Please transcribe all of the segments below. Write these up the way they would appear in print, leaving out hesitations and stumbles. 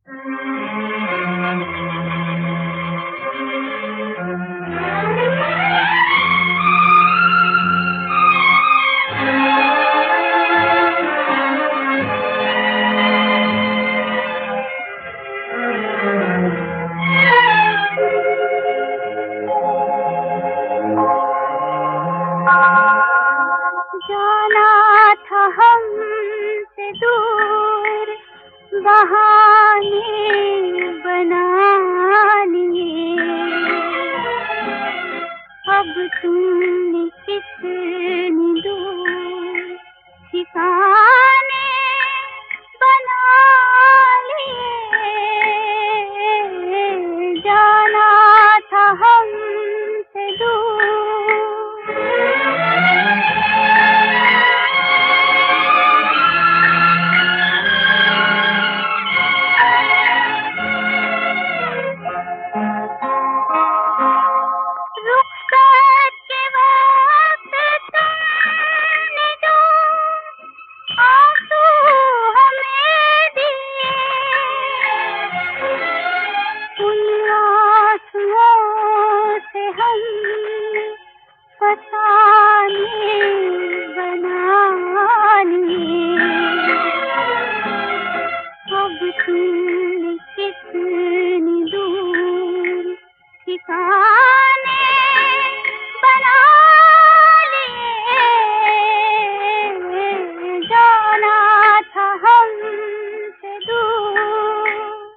जाना था हमसे दूर, बहाने बना लिए। अब तुमने कितनी दूर ठिकाने बना लिए। जाना था हमसे दूर। रुखसत के वक्त तुमने जो आंसू हमें दिए, उन आंसुओं से हम फसाने बना लिए। अब तुमने कितनी दूर ठिकाने बना लिए। जाना था हमसे दूर।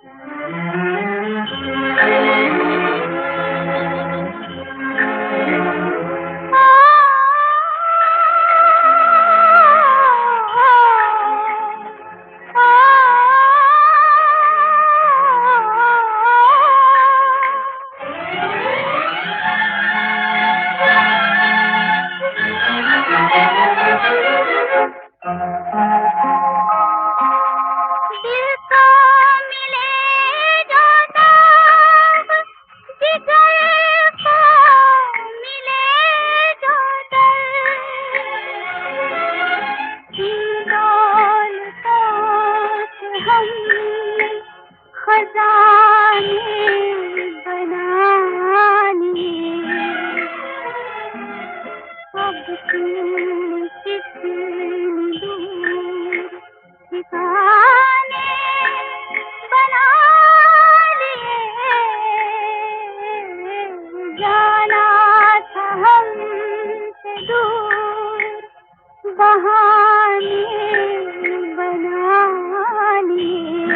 दिल को मिले जो तब, जिगर को मिले जो दर्द, इन दौलतों से हम खजाने बना लिए। अब तुम कितनी दूर ठिकाने बना लिए। जाना था हमसे दूर, बहाने बना लिए।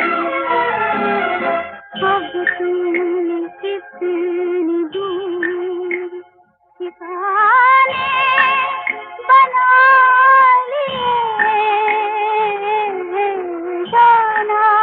अब तुम कितनी दूर ठिकाने बना लिए। जाना